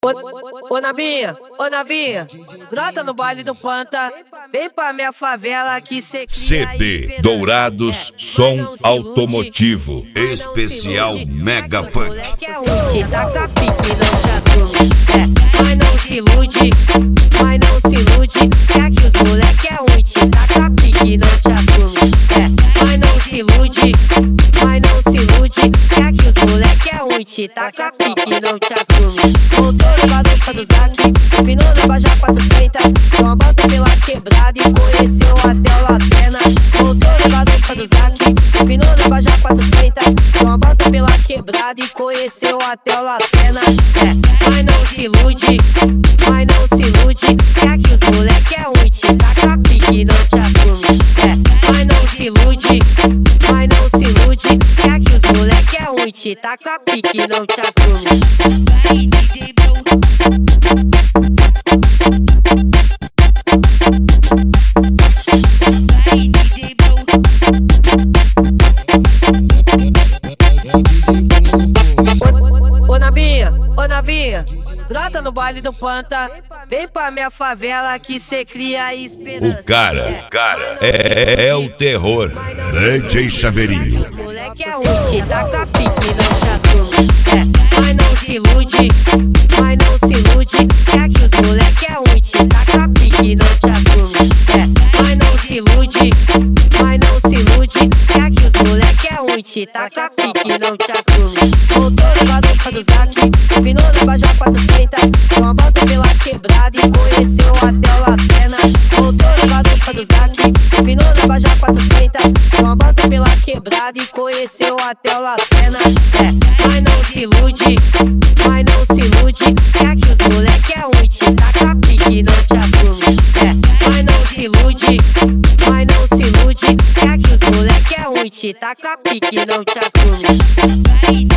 Ô Navinha, brota no baile do Panta, vem pra minha favela que cê cria CD Dourados Som Automotivo Especial Mega Funk. Que é ult, taca pique, não te assume, mas não se ilude, é que os moleque é ult, taca pique, não te assume, mas não se ilude, é que os moleque é ult, taca pique, não te assume. Voltou no garupa do Zac, combinou na Baja 400, com a bota pela quebrada e conheceu até o Laterna. Voltou no garupa do Zac, combinou na Baja 400, com a bota pela quebrada e conheceu até o Laterna. Mas não se ilude, é que os moleque é ult, taca pique, não te assume, mas não se ilude, é que os moleque é ult, taca pique, não te assume. Ô Navinha, brota no baile do Panta, vem pra minha favela que cê cria esperança. O cara é o terror. DJ Chaveirinho. Os moleque é ult, taca pique, não te assume, mas não se ilude, é que os moleque é ult, taca pique, não te assume, mas não se ilude, é que os moleque é ult, taca pique, não te assume. Voltou no garupa do Zac, combinou na Baja 400, com a bota pela quebrada e conheceu até o Laterna. Voltou no garupa do Zac, combinou na Baja 400, com a bota pela quebrada e conheceu até o Laterna. Mas não se ilude, é que os moleque é ult, taca pique, não te assume, mas não se ilude, é que os moleque é ult, taca pique, não te assume.